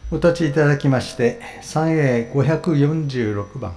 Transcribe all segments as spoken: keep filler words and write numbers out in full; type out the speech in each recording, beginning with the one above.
お立ちいただきまして、三英ごひゃくよんじゅうろくばん。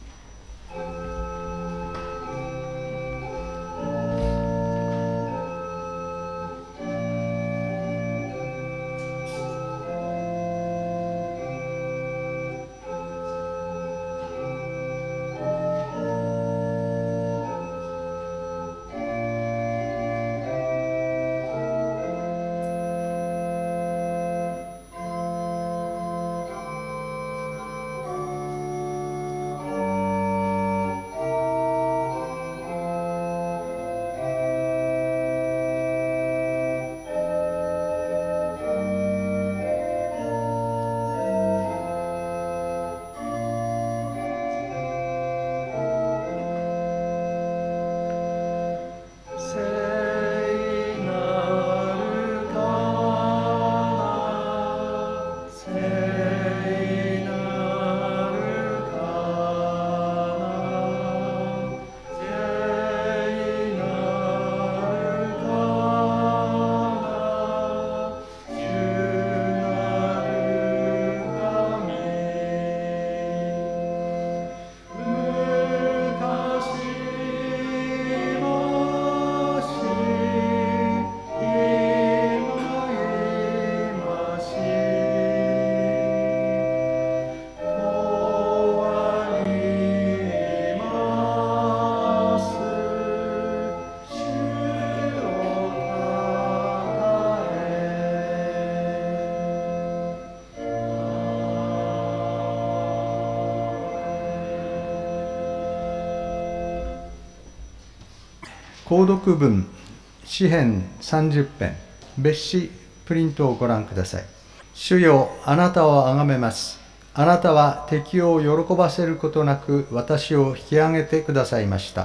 購読文詩編さんじゅっぺん別紙プリントをご覧ください。主よ、あなたをあがめます。あなたは敵を喜ばせることなく私を引き上げてくださいました。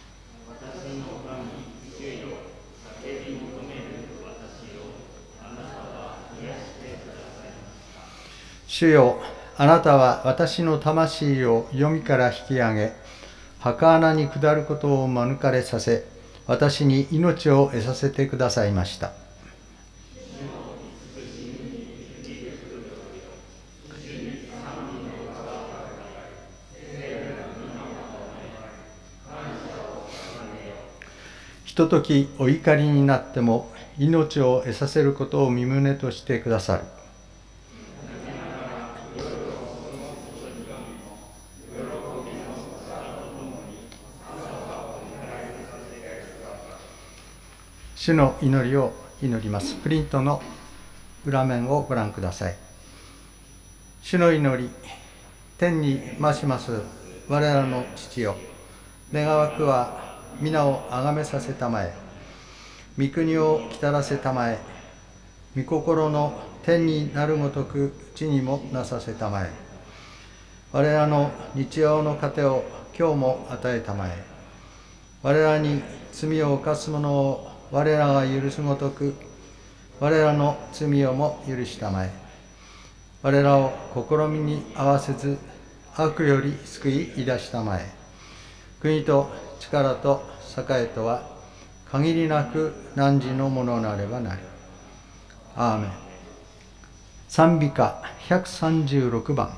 主よ、あなたは私の魂を黄泉から引き上げ、墓穴に下ることを免れさせ、私に命を得させてくださいました。ひとときお怒りになっても、命を得させることを身旨としてくださる。主の祈りを祈ります。プリントの裏面をご覧ください。主の祈り、天に増します我らの父よ、願わくは皆をあがめさせたまえ、御国を来たらせたまえ、御心の天になるごとく地にもなさせたまえ、我らの日曜の糧を今日も与えたまえ、我らに罪を犯す者を我らが許すごとく、我らの罪をも許したまえ。我らを試みに合わせず、悪より救い出したまえ。国と力と栄とは、限りなく汝のものなればなり。アーメン。賛美歌ひゃくさんじゅうろくばん。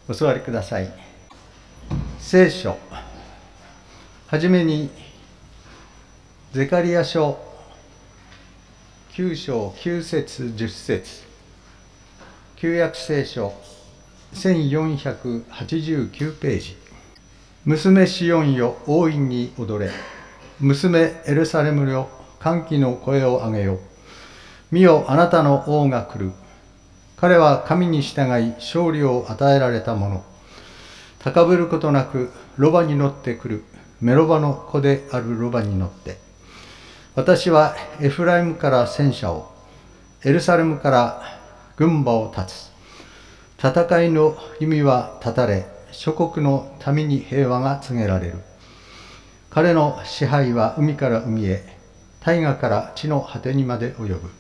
お座りください。聖書はじめにゼカリヤ書きゅう章きゅう節じゅっ節、旧約聖書せんよんひゃくはちじゅうきゅうページ。娘シオンよ、大いに踊れ。娘エルサレムよ、歓喜の声を上げよ。見よ、あなたの王が来る。彼は神に従い勝利を与えられたもの。高ぶることなくロバに乗ってくる。メロバの子であるロバに乗って。私はエフライムから戦車を、エルサレムから軍馬を立つ。戦いの弓は断たれ、諸国の民に平和が告げられる。彼の支配は海から海へ、大河から地の果てにまで及ぶ。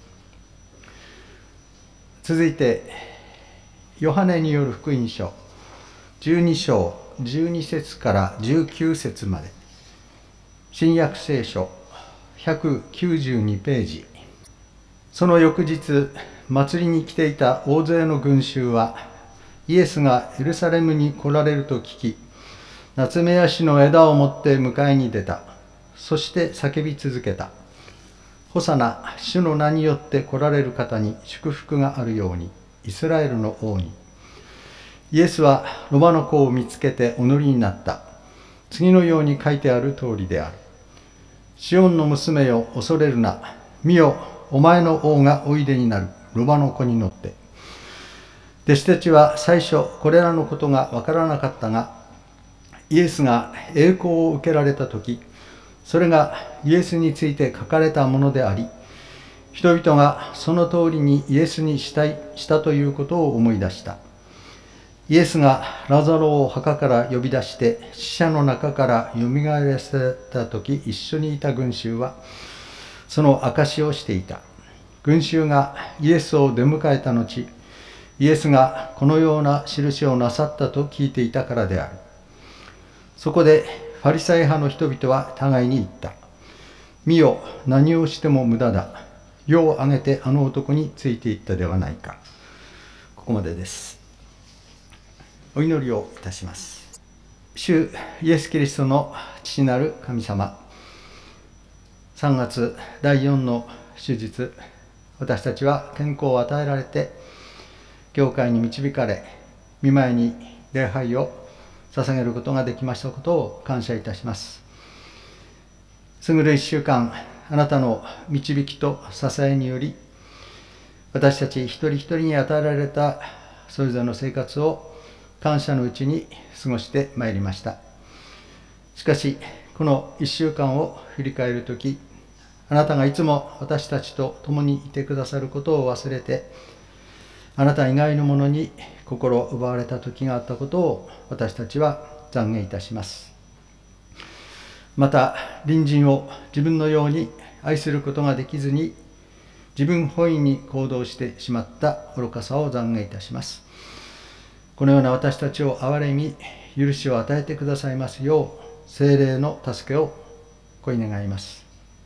続いて、ヨハネによる福音書じゅうに章じゅうに節からじゅうきゅう節まで。新約聖書ひゃくきゅうじゅうにページ。その翌日、祭りに来ていた大勢の群衆は、イエスがエルサレムに来られると聞き、ナツメヤシの枝を持って迎えに出た。そして叫び続けた。ホサナ、主の名によって来られる方に祝福があるように、イスラエルの王に。イエスはロバの子を見つけてお乗りになった。次のように書いてある通りである。シオンの娘よ、恐れるな。見よ、お前の王がおいでになる。ロバの子に乗って。弟子たちは最初これらのことがわからなかったが、イエスが栄光を受けられたとき、それがイエスについて書かれたものであり、人々がその通りにイエスにしたいしたということを思い出した。イエスがラザロを墓から呼び出して死者の中からよみがえらせたとき、一緒にいた群衆はその証をしていた。群衆がイエスを出迎えた後、イエスがこのような印をなさったと聞いていたからである。そこでファリサイ派の人々は互いに言った。見よ、何をしても無駄だ。世を挙げてあの男についていったではないか。ここまでです。お祈りをいたします。主イエス・キリストの父なる神様、さんがつだいよんの主日、私たちは健康を与えられて、教会に導かれ、御前に礼拝を捧げることができましたことを感謝いたします。過ぐる一週間、あなたの導きと支えにより、私たち一人一人に与えられたそれぞれの生活を感謝のうちに過ごしてまいりました。しかし、この一週間を振り返るとき、あなたがいつも私たちと共にいてくださることを忘れて、あなた以外のものに心を奪われた時があったことを私たちは懺悔いたします。また、隣人を自分のように愛することができずに、自分本位に行動してしまった愚かさを懺悔いたします。このような私たちを憐れみ、許しを与えてくださいますよう、聖霊の助けをこい願います。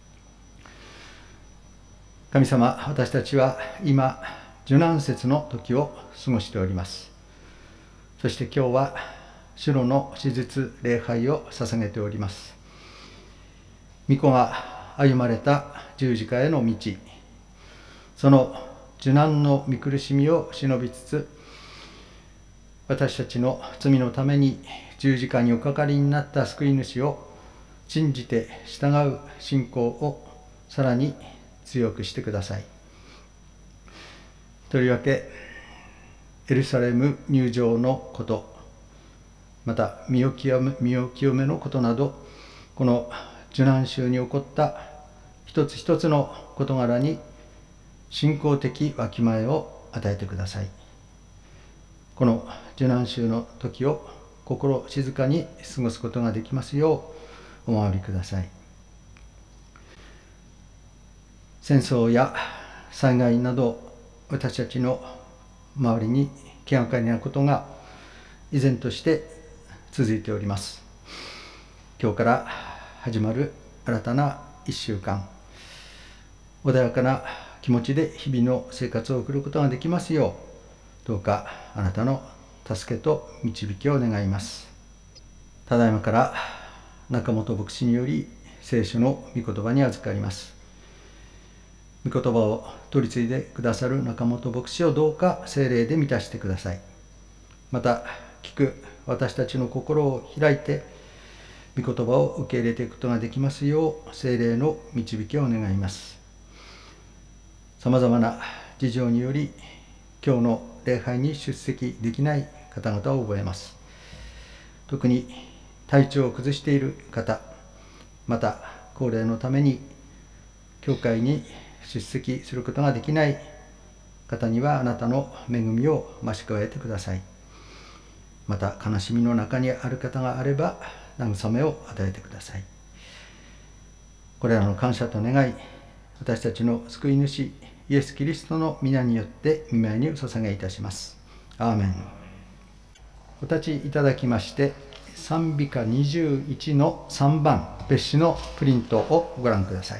神様、私たちは今、受難節の時を過ごしております。そして今日は主のの手術礼拝を捧げております。御子が歩まれた十字架への道、その受難の御苦しみを忍びつつ、私たちの罪のために十字架におかかりになった救い主を信じて従う信仰をさらに強くしてください。とりわけ、エルサレム入場のこと、また身を清め、身を清めのことなど、この受難週に起こった一つ一つの事柄に信仰的わきまえを与えてください。この受難週の時を心静かに過ごすことができますようお守りください。戦争や災害など、私たちの周りに気がかりなことが依然として続いております。今日から始まる新たな一週間、穏やかな気持ちで日々の生活を送ることができますよう、どうかあなたの助けと導きを願います。ただいまから中本牧師により聖書の御言葉に預かります。御言葉を取り次いでくださる中本牧師をどうか聖霊で満たしてください。また聞く私たちの心を開いて御言葉を受け入れていくことができますよう聖霊の導きを願います。さまざまな事情により今日の礼拝に出席できない方々を覚えます。特に体調を崩している方、また高齢のために教会に出席することができない方にはあなたの恵みを増し加えてください。また悲しみの中にある方があれば慰めを与えてください。これらの感謝と願い、私たちの救い主イエス・キリストの皆によって御前にお捧げいたします。アーメン。お立ちいただきまして、賛美歌にじゅういちのさんばん別紙のプリントをご覧ください。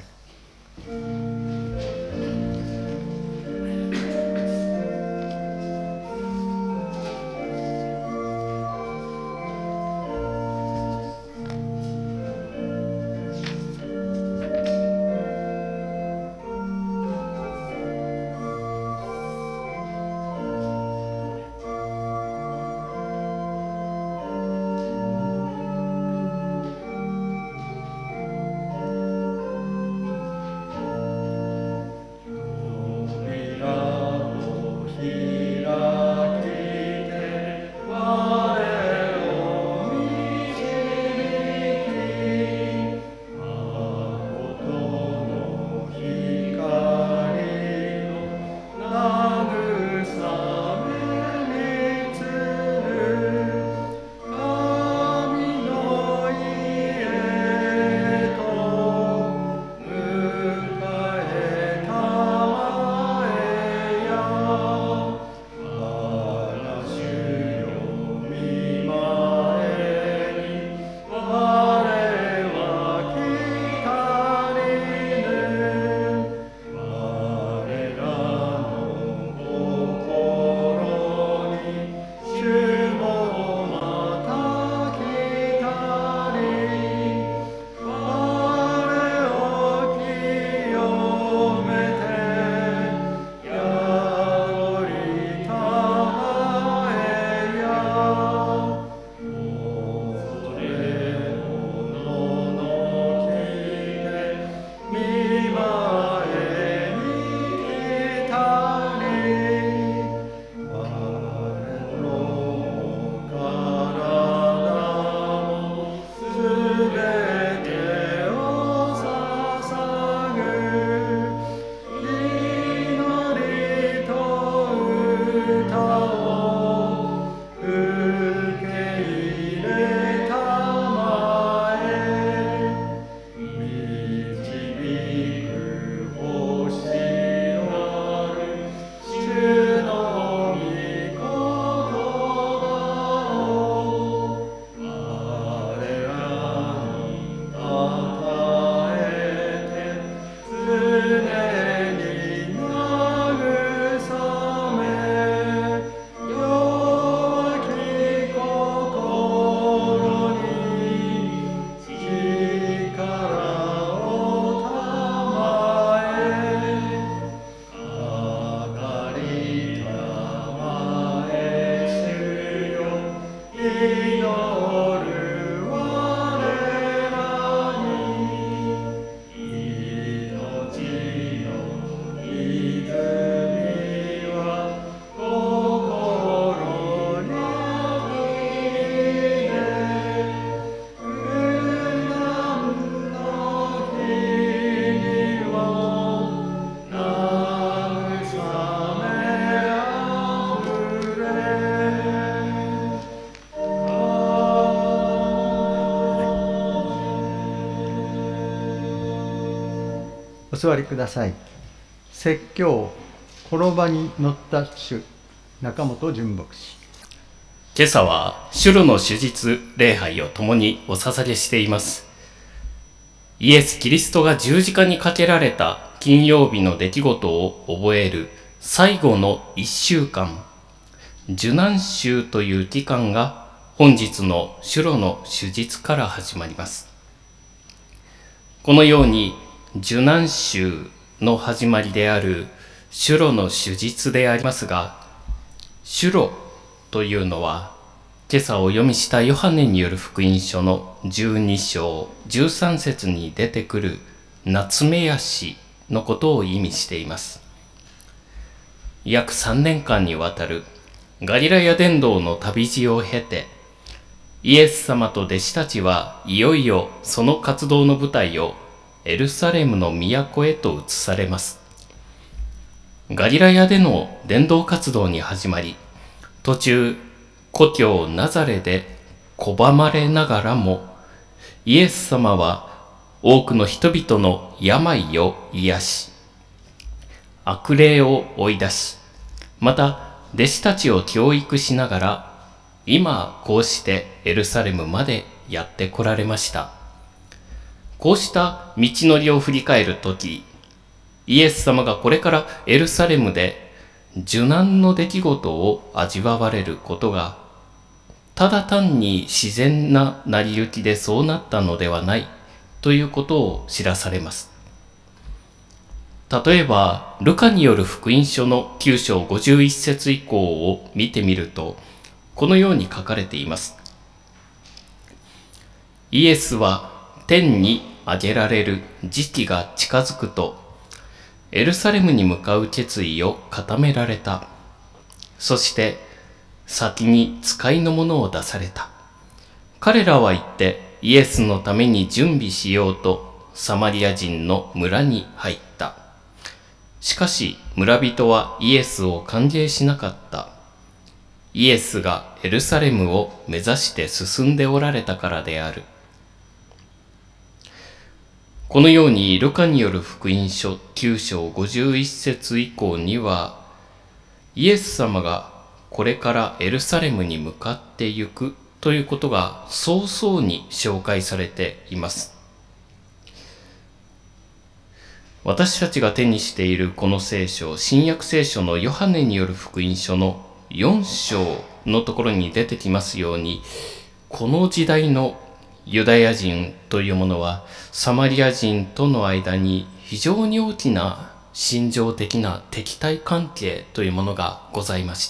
お座りください。説教、転ばに乗った主、中本純牧師。 今朝は主路の手術礼拝を共にお捧げしています。イエス・キリストが十字架にかけられた金曜日の出来事を覚える最後の一週間、 受難週という期間が本日の主炉の主日から始まります。このように受難週の始まりである主炉の主日でありますが、主炉というのは今朝お読みしたヨハネによる福音書のじゅうに章じゅうさん節に出てくる夏目安のことを意味しています。約さんねんかんにわたるガリラヤ伝道の旅路を経て、イエス様と弟子たちはいよいよその活動の舞台をエルサレムの都へと移されます。ガリラヤでの伝道活動に始まり、途中故郷ナザレで拒まれながらも、イエス様は多くの人々の病を癒し、悪霊を追い出し、また弟子たちを教育しながら、今こうしてエルサレムまでやってこられました。こうした道のりを振り返るとき、イエス様がこれからエルサレムで受難の出来事を味わわれることが、ただ単に自然な成り行きでそうなったのではないということを知らされます。例えば、ルカによる福音書のきゅう章ごじゅういち節以降を見てみると、このように書かれています。イエスは天に上げられる時期が近づくと、エルサレムに向かう決意を固められた。そして先に使いのものを出された。彼らは行ってイエスのために準備しようとサマリア人の村に入った。しかし村人はイエスを歓迎しなかった。イエスがエルサレムを目指して進んでおられたからである。このようにルカによる福音書きゅう章ごじゅういち節以降には、イエス様がこれからエルサレムに向かってゆくということが早々に紹介されています。私たちが手にしているこの聖書、新約聖書のヨハネによる福音書のよん章のところに出てきますように、この時代のユダヤ人というものはサマリア人との間に非常に大きな心情的な敵対関係というものがございました。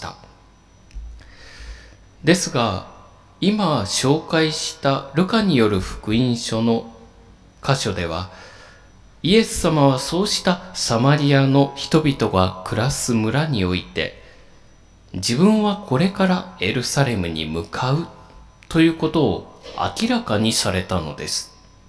ですが、今紹介したルカによる福音書の箇所では、イエス様はそうしたサマリアの人々が暮らす村において、自分はこれからエルサレムに向かうということを明らかにされたのです。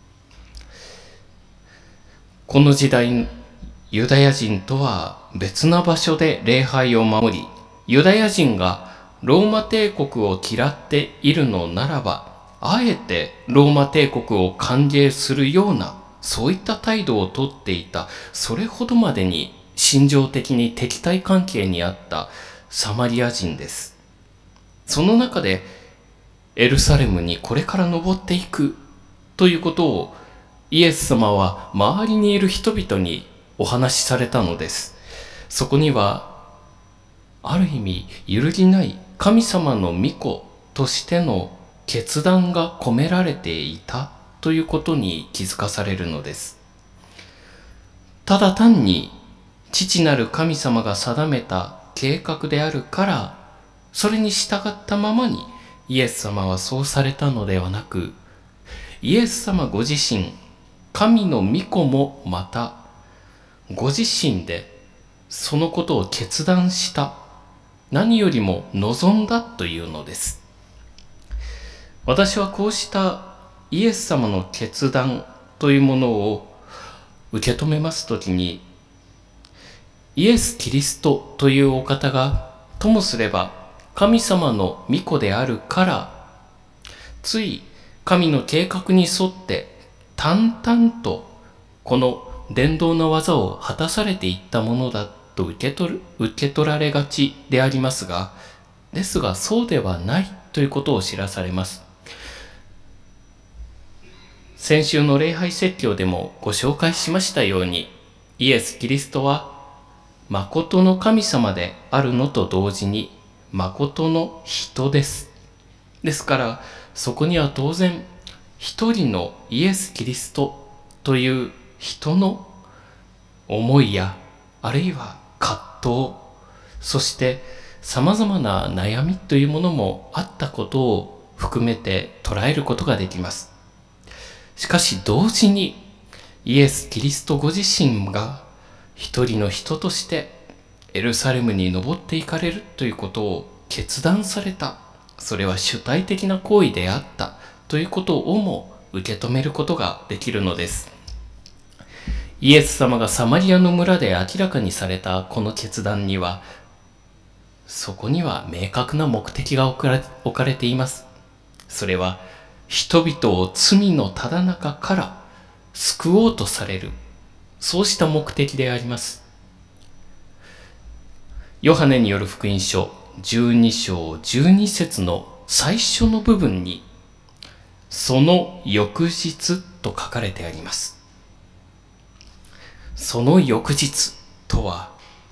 この時代、ユダヤ人とは別な場所で礼拝を守り、ユダヤ人がローマ帝国を嫌っているのならば、あえてローマ帝国を歓迎するような、そういった態度をとっていた、それほどまでに心情的に敵対関係にあったサマリア人です。その中でエルサレムにこれから登っていくということをイエス様は周りにいる人々にお話しされたのです。そこにはある意味揺るぎない神様の御子としての決断が込められていたということに気づかされるのです。ただ単に父なる神様が定めた計画であるから、それに従ったままにイエス様はそうされたのではなく、イエス様ご自身、神の御子もまたご自身でそのことを決断した、何よりも望んだというのです。私はこうしたイエス様の決断というものを受け止めますときに、イエス・キリストというお方がともすれば神様の御子であるから、つい神の計画に沿って淡々とこの伝道の技を果たされていったものだと受け取る、受け取られがちでありますが、ですがそうではないということを知らされます。先週の礼拝説教でもご紹介しましたように、イエス・キリストは誠の神様であるのと同時に、 誠の人です。ですから、そこには当然、一人のイエス・キリストという人の思いや、あるいは葛藤、そして様々な悩みというものもあったことを含めて捉えることができます。しかし同時に、イエス・キリストご自身が一人の人としてエルサレムに登っていかれるということを決断された。それは主体的な行為であったということをも受け止めることができるのです。イエス様がサマリアの村で明らかにされたこの決断には、そこには明確な目的が置かれ、置かれています。それは人々を罪のただ中から救おうとされる、そうした目的であります。ヨハネによる福音書じゅうに章じゅうに節の最初の部分に、その翌日と書かれてあります。その翌日とは、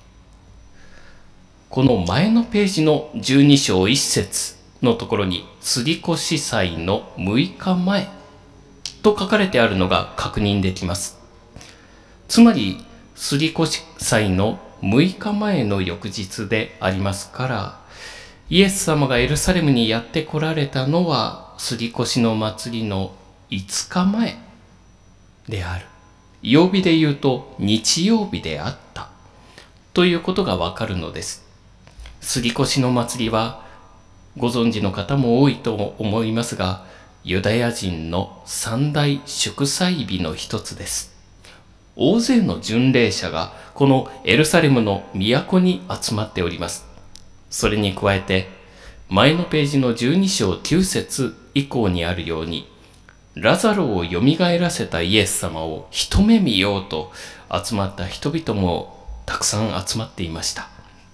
この前のページのじゅうに章いち節のところに、杉越祭のむいかまえと書かれてあるのが確認できます。つまり、杉越祭のむいかまえの翌日でありますから、イエス様がエルサレムにやって来られたのは、杉越の祭りのいつかまえである。曜日で言うと日曜日であったということがわかるのです。杉越の祭りはご存知の方も多いと思いますが、ユダヤ人の三大祝祭日の一つです。大勢の巡礼者がこのエルサレムの都に集まっております。それに加えて、前のページのじゅうに章きゅう節以降にあるように、ラザロをよみがえらせたイエス様を一目見ようと集まった人々もたくさん集まっていました。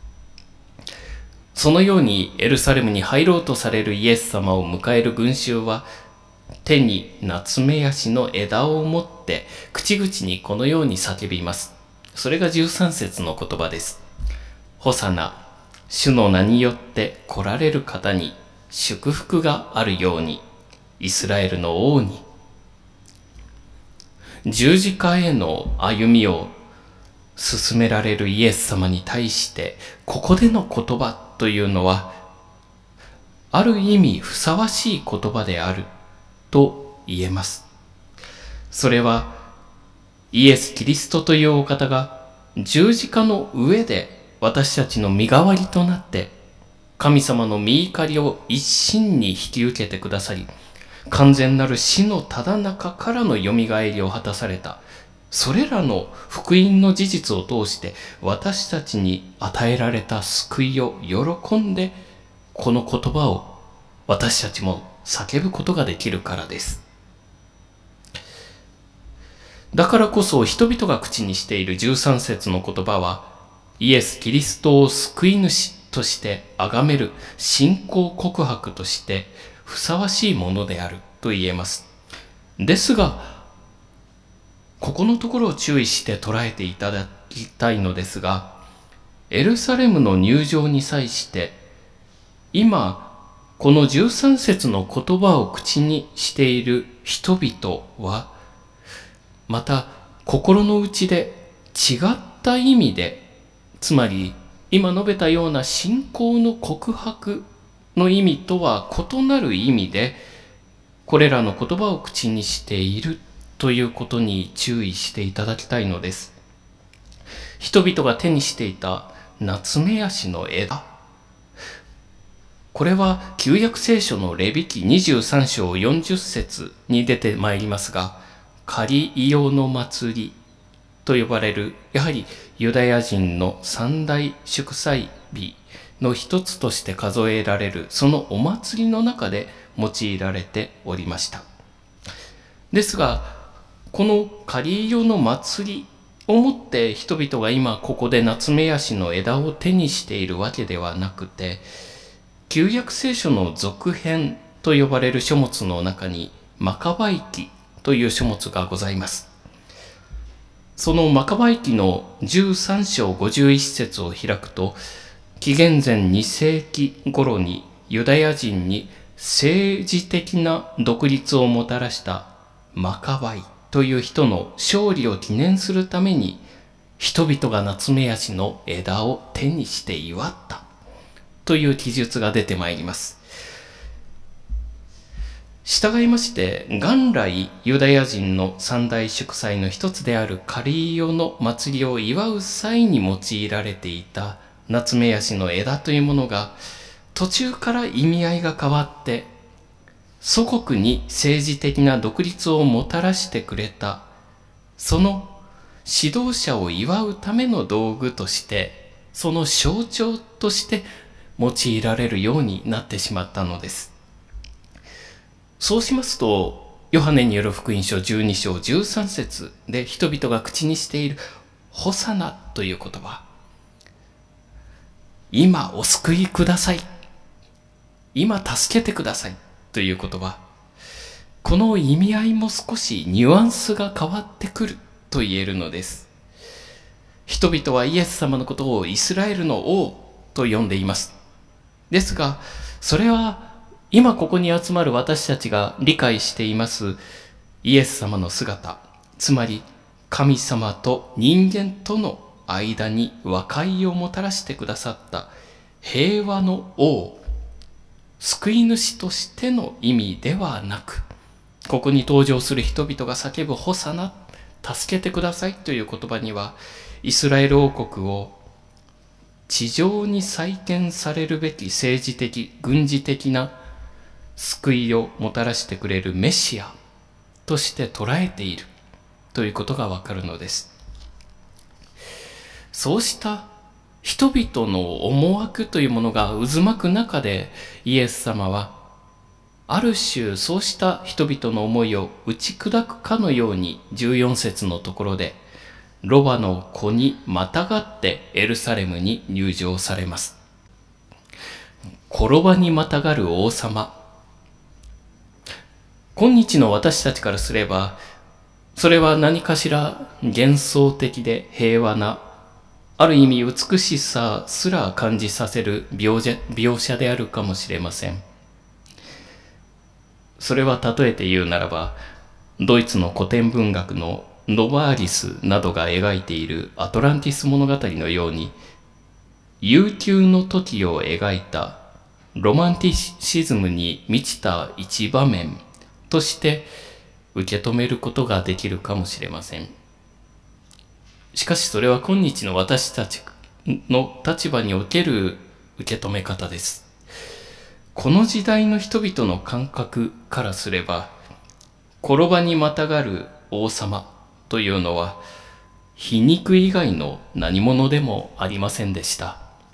そのようにエルサレムに入ろうとされるイエス様を迎える群衆は、手にナツメヤシの枝を持って口々にこのように叫びます。それがじゅうさん節の言葉です。ホサナ、主の名によって来られる方に祝福があるように、イスラエルの王に。十字架への歩みを進められるイエス様に対して、ここでの言葉というのは、ある意味ふさわしい言葉であると言えます。それは、イエス・キリストというお方が十字架の上で私たちの身代わりとなって、神様の御怒りを一身に引き受けてくださり、完全なる死のただ中からのよみがえりを果たされた。それらの福音の事実を通して私たちに与えられた救いを喜んで、この言葉を私たちも叫ぶことができるからです。だからこそ人々が口にしているじゅうさん節の言葉は、イエス・キリストを救い主として崇める信仰告白としてふさわしいものであると言えます。ですが、ここのところを注意して捉えていただきたいのですが、エルサレムの入場に際して、今、このじゅうさん節の言葉を口にしている人々は、また心の内で違った意味で、つまり今述べたような信仰の告白の意味とは異なる意味で、これらの言葉を口にしているということに注意していただきたいのです。人々が手にしていたナツメヤシの枝、これは旧約聖書のレビ記にじゅうさん章よんじゅう節に出てまいりますが、カリイオの祭りと呼ばれる、やはりユダヤ人の三大祝祭日の一つとして数えられる、そのお祭りの中で用いられておりました。ですが、このカリイオの祭りをもって人々が今ここでナツメヤシの枝を手にしているわけではなくて、旧約聖書の続編と呼ばれる書物の中にマカバイ記という書物がございます。そのマカバイ記のじゅうさん章ごじゅういち節を開くと、 紀元前に世紀頃にユダヤ人に政治的な独立をもたらしたマカバイという人の勝利を記念するために、人々がナツメヤシの枝を手にして祝ったという記述が出てまいります。従いまして、元来ユダヤ人の三大祝祭の一つであるカリーヨの祭りを祝う際に用いられていたナツメヤシの枝というものが、途中から意味合いが変わって、祖国に政治的な独立をもたらしてくれた、その指導者を祝うための道具として、その象徴として用いられるようになってしまったのです。そうしますと、ヨハネによる福音書じゅうに章じゅうさん節で人々が口にしているホサナという言葉、今お救いください、今助けてくださいという言葉、この意味合いも少しニュアンスが変わってくると言えるのです。人々はイエス様のことをイスラエルの王と呼んでいます。ですが、それは今ここに集まる私たちが理解していますイエス様の姿、つまり神様と人間との間に和解をもたらしてくださった平和の王、救い主としての意味ではなく、ここに登場する人々が叫ぶホサナ、助けてくださいという言葉には、イスラエル王国を地上に再建されるべき政治的、軍事的な救いをもたらしてくれるメシアとして捉えているということがわかるのです。そうした人々の思惑というものが渦巻く中で、イエス様はある種そうした人々の思いを打ち砕くかのように、じゅうよん節のところでロバの子にまたがってエルサレムに入場されます。転ばにまたがる王様、今日の私たちからすれば、それは何かしら幻想的で平和な、ある意味美しさすら感じさせる描写、描写であるかもしれません。それは例えて言うならば、ドイツの古典文学のノバーリスなどが描いているアトランティス物語のように、悠久の時を描いたロマンティシズムに満ちた一場面として受け止めることができるかもしれません。しかしそれは今日の私たちの立場における受け止め方です。この時代の人々の感覚からすれば、転ばにまたがる王様というのは皮肉以外の何者でもありませんでした。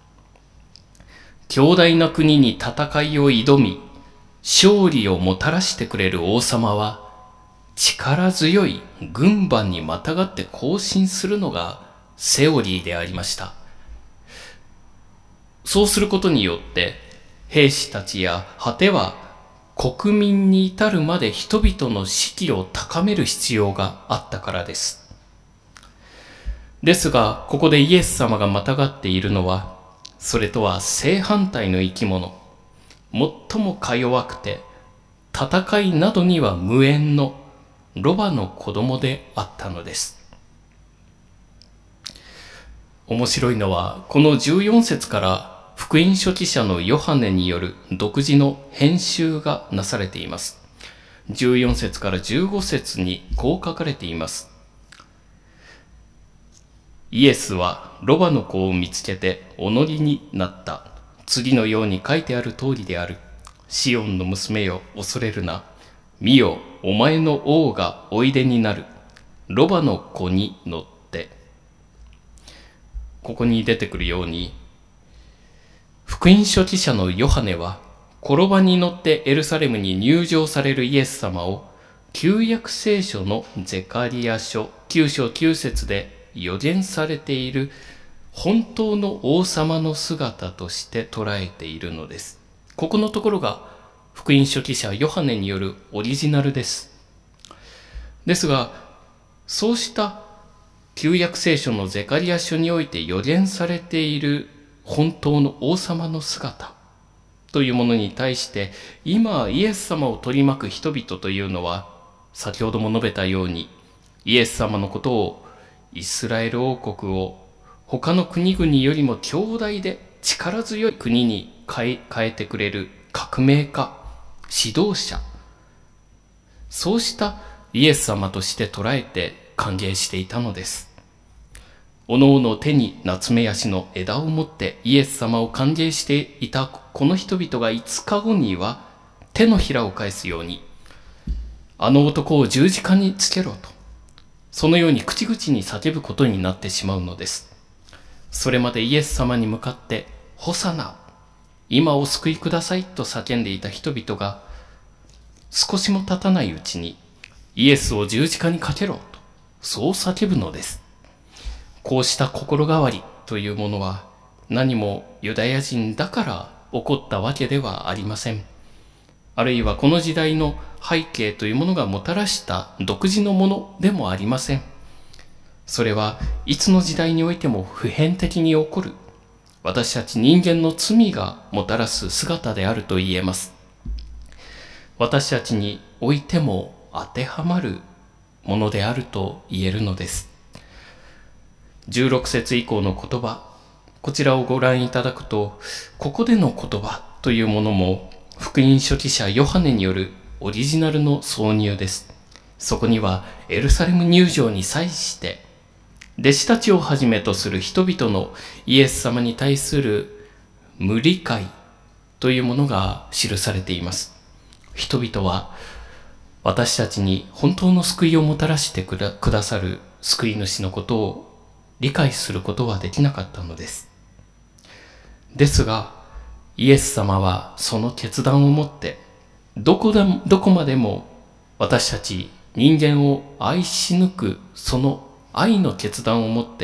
強大な国に戦いを挑み、勝利をもたらしてくれる王様は、力強い軍馬にまたがって行進するのがセオリーでありました。そうすることによって、兵士たちや果ては国民に至るまで人々の士気を高める必要があったからです。ですが、ここでイエス様がまたがっているのは、それとは正反対の生き物、最もか弱くて、戦いなどには無縁のロバの子供であったのです。面白いのは、このじゅうよん節から福音書記者のヨハネによる独自の編集がなされています。じゅうよん節からじゅうご節にこう書かれています。イエスはロバの子を見つけてお乗りになった。次のように書いてある通りである。シオンの娘よ、恐れるな。見よ、お前の王がおいでになる。ロバの子に乗って。ここに出てくるように、福音書記者のヨハネは、転ばに乗ってエルサレムに入場されるイエス様を、旧約聖書のゼカリヤ書きゅう章きゅう節で予言されている本当の王様の姿として捉えているのです。ここのところが福音書記者ヨハネによるオリジナルです。ですが、そうした旧約聖書のゼカリヤ書において予言されている本当の王様の姿というものに対して、今イエス様を取り巻く人々というのは、先ほども述べたように、イエス様のことをイスラエル王国を他の国々よりも強大で力強い国に変え、変えてくれる革命家、指導者、そうしたイエス様として捉えて歓迎していたのです。おのおの手にナツメヤシの枝を持ってイエス様を歓迎していたこの人々がいつかごには手のひらを返すように、あの男を十字架につけろと、そのように口々に叫ぶことになってしまうのです。それまでイエス様に向かってホサナ、今お救いくださいと叫んでいた人々が、少しも経たないうちにイエスを十字架にかけろと、そう叫ぶのです。こうした心変わりというものは、何もユダヤ人だから起こったわけではありません。あるいはこの時代の背景というものがもたらした独自のものでもありません。それはいつの時代においても普遍的に起こる、私たち人間の罪がもたらす姿であると言えます。私たちにおいても当てはまるものであると言えるのです。じゅうろく節以降の言葉、こちらをご覧いただくと、ここでの言葉というものも福音書記者ヨハネによるオリジナルの挿入です。そこにはエルサレム入場に際して弟子たちをはじめとする人々のイエス様に対する無理解というものが記されています。人々は私たちに本当の救いをもたらしてくだ、くださる救い主のことを理解することはできなかったのです。ですが、イエス様はその決断をもって、どこでも、どこまでも私たち人間を愛し抜くその愛の決断をもって、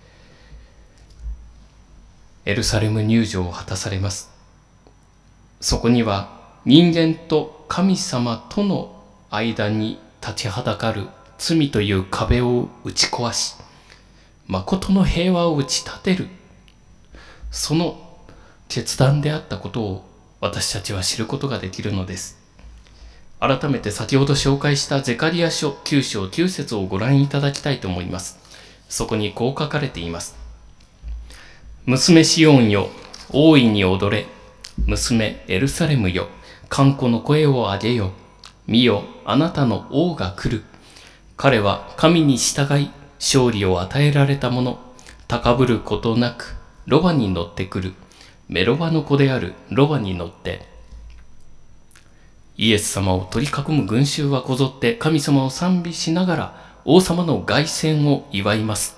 エルサレム入場を果たされます。そこには人間と神様との間に立ちはだかる罪という壁を打ち壊し、誠の平和を打ち立てる、その決断であったことを私たちは知ることができるのです。改めて先ほど紹介したゼカリヤ書きゅう章きゅう節をご覧いただきたいと思います。そこにこう書かれています。娘シオンよ、大いに踊れ。娘エルサレムよ、歓呼の声を上げよ。見よ、あなたの王が来る。彼は神に従い、勝利を与えられた者、高ぶることなく、ロバに乗ってくる。メロバの子であるロバに乗って。イエス様を取り囲む群衆はこぞって神様を賛美しながら王様の凱旋を祝います。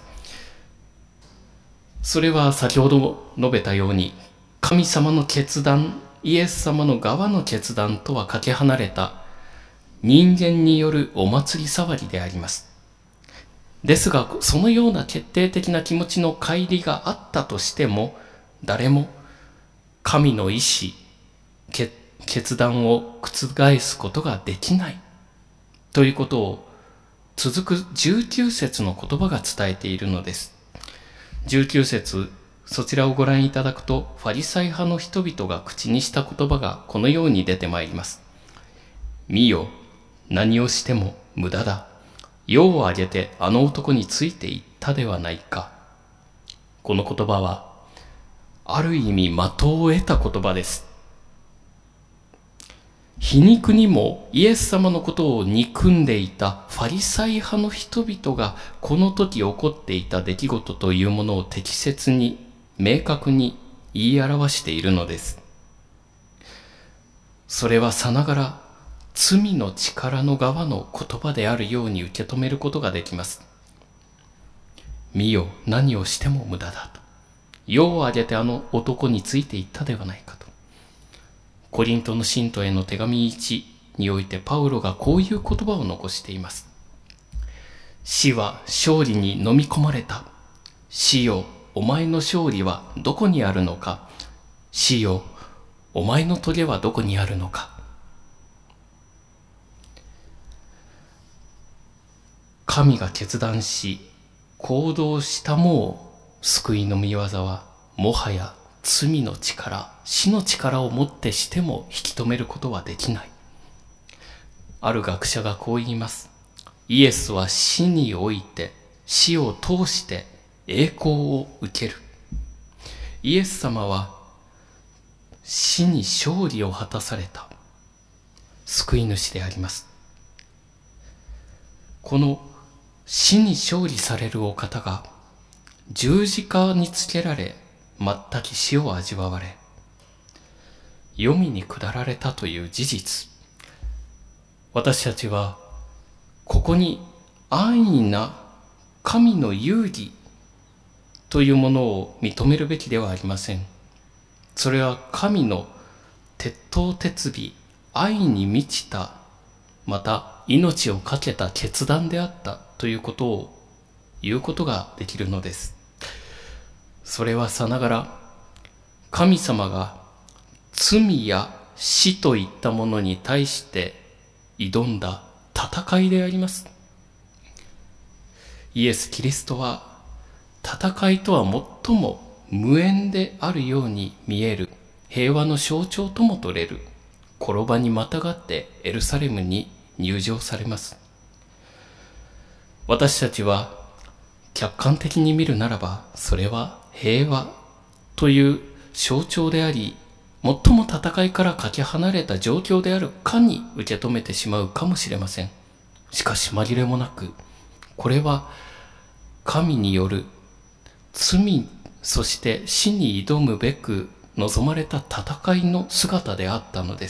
それは先ほど述べたように、神様の決断、イエス様の側の決断とはかけ離れた人間によるお祭り騒ぎであります。ですが、そのような決定的な気持ちの乖離があったとしても、誰も神の意志、決決断を覆すことができないということを続くじゅうきゅう節の言葉が伝えているのです。じゅうきゅう節、そちらをご覧いただくと、ファリサイ派の人々が口にした言葉がこのように出てまいります。見よ、何をしても無駄だ。世を挙げてあの男についていったではないか。この言葉はある意味的を得た言葉です。皮肉にもイエス様のことを憎んでいたファリサイ派の人々がこの時起こっていた出来事というものを適切に明確に言い表しているのです。それはさながら罪の力の側の言葉であるように受け止めることができます。見よ、何をしても無駄だと。世を挙げてあの男についていったではないかと。コリントの信徒への手紙いちにおいてパウロがこういう言葉を残しています。死は勝利に飲み込まれた。死よ、お前の勝利はどこにあるのか。死よ、お前の棘はどこにあるのか。神が決断し行動したもう救いの御業はもはや罪の力、死の力をもってしても引き止めることはできない。ある学者がこう言います。イエスは死において、死を通して栄光を受ける。イエス様は死に勝利を果たされた救い主であります。この死に勝利されるお方が十字架につけられ、全く死を味わわれ、黄泉に下られたという事実、私たちはここに安易な神の遊戯というものを認めるべきではありません。それは神の鉄頭鉄尾、愛に満ちた、また命を懸けた決断であったということを言うことができるのです。それはさながら神様が罪や死といったものに対して挑んだ戦いであります。イエス・キリストは戦いとは最も無縁であるように見える平和の象徴とも取れる転ばにまたがってエルサレムに入場されます。私たちは客観的に見るならば、それは平和という象徴であり、最も戦いからかけ離れた状況であるかに受け止めてしまうかもしれません。しかし紛れもなく、これは神による罪、そして死に挑むべく望まれた戦いの姿であったのです。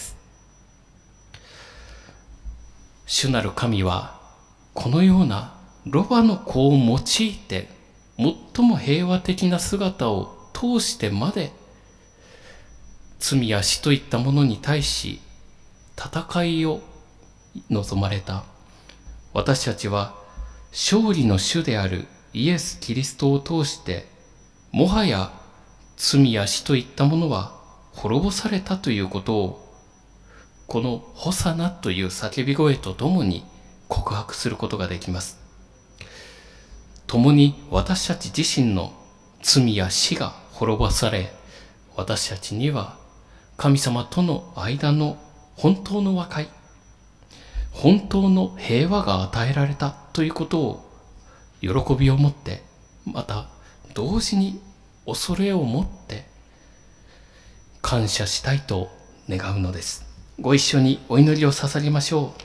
主なる神はこのようなロバの子を用いて最も平和的な姿を通してまで罪や死といったものに対し戦いを望まれた。私たちは勝利の主であるイエス・キリストを通してもはや罪や死といったものは滅ぼされたということをこのホサナという叫び声とともに告白することができます。共に私たち自身の罪や死が滅ぼされ、私たちには神様との間の本当の和解、本当の平和が与えられたということを喜びを持って、また同時に恐れを持って感謝したいと願うのです。ご一緒にお祈りを捧げましょ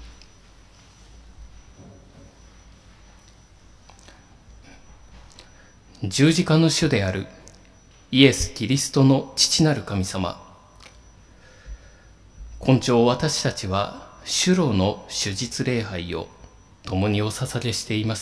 う。十字架の主であるイエス・キリストの父なる神様、今朝私たちは主炉の主日礼拝を共にお捧げしています。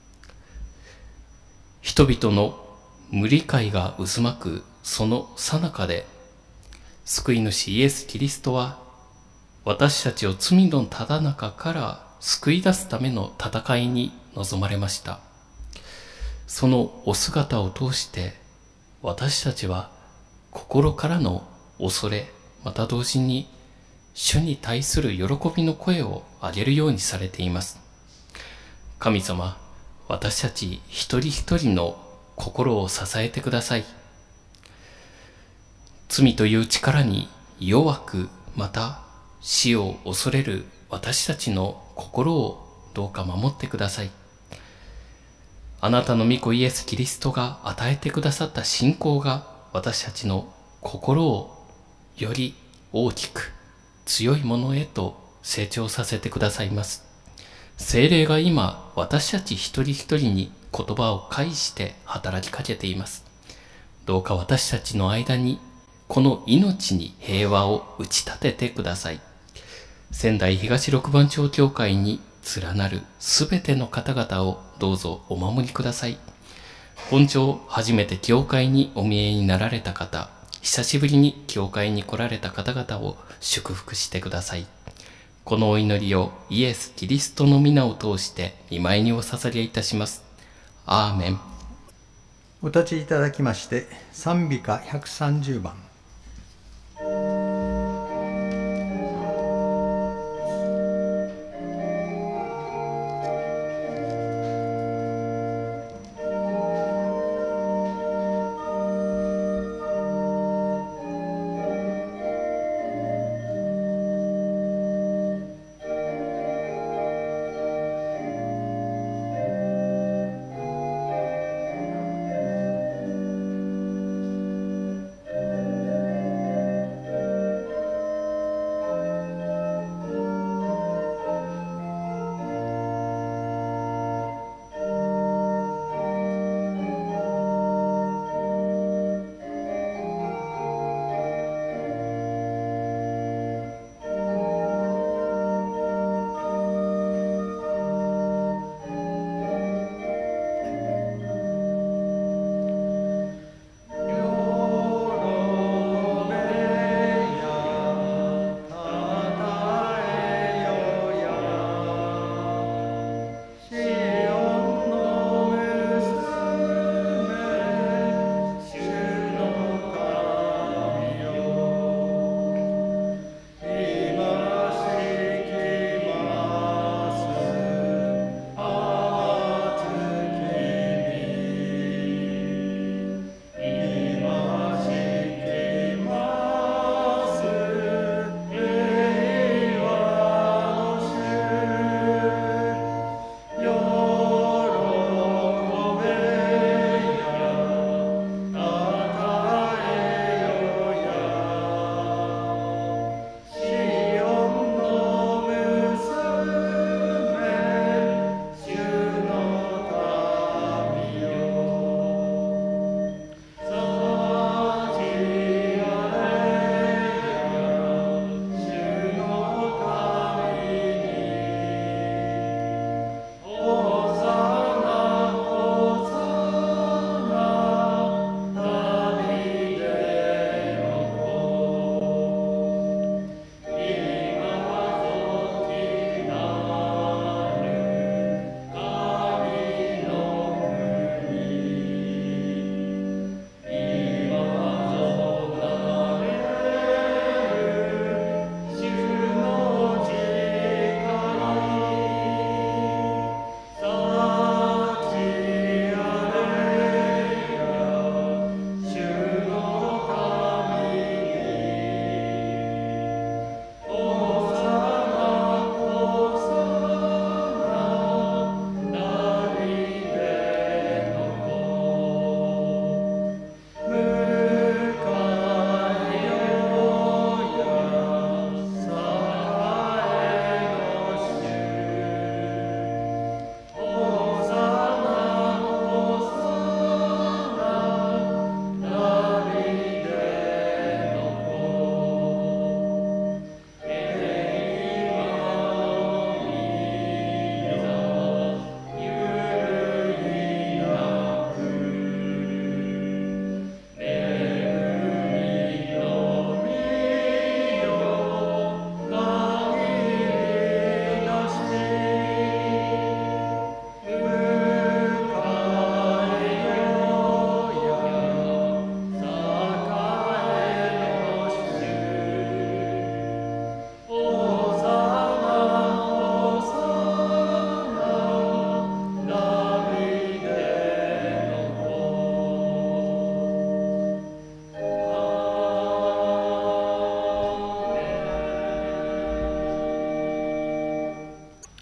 人々の無理解が渦巻くその最中で、救い主イエス・キリストは私たちを罪のただ中から救い出すための戦いに臨まれました。そのお姿を通して私たちは心からの恐れ、また同時に主に対する喜びの声を上げるようにされています。神様、私たち一人一人の心を支えてください。罪という力に弱く、また死を恐れる私たちの心をどうか守ってください。あなたの御子イエス・キリストが与えてくださった信仰が私たちの心をより大きく強いものへと成長させてくださいます。聖霊が今私たち一人一人に言葉を介して働きかけています。どうか私たちの間にこの命に平和を打ち立ててください。仙台東六番町教会に連なるすべての方々をどうぞお守りください。本朝初めて教会にお見えになられた方、久しぶりに教会に来られた方々を祝福してください。このお祈りをイエス・キリストの皆を通して御前にお捧げいたします。アーメン。 お立ちいただきまして賛美歌ひゃくさんじゅうばん。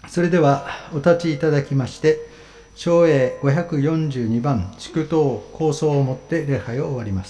それではお立ちいただきまして、唱詠ごひゃくよんじゅうにばん祝祷構想をもって礼拝を終わります。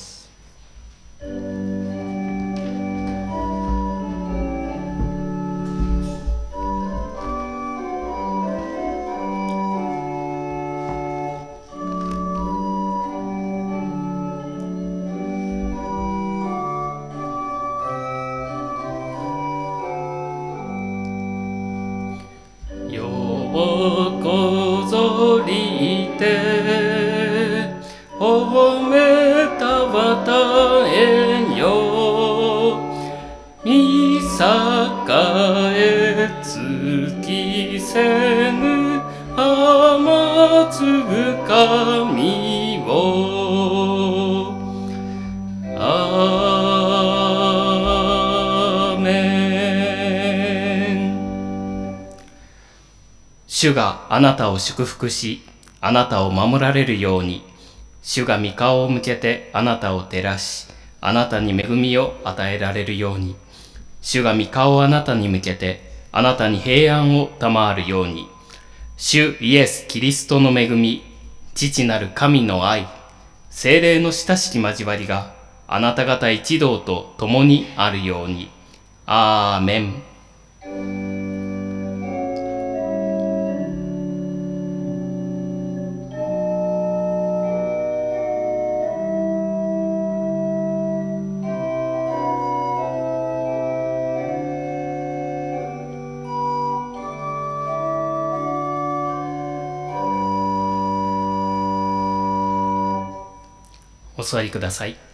こぞりて褒めたわたえんよみさかえつきせぬあまつぐかみをアーメン。主があなたを祝福し、あなたを守られるように、主が御顔を向けてあなたを照らし、あなたに恵みを与えられるように、主が御顔をあなたに向けて、あなたに平安を賜るように、主イエス・キリストの恵み、父なる神の愛、聖霊の親しき交わりが、あなた方一同と共にあるように。アーメン。お座りください。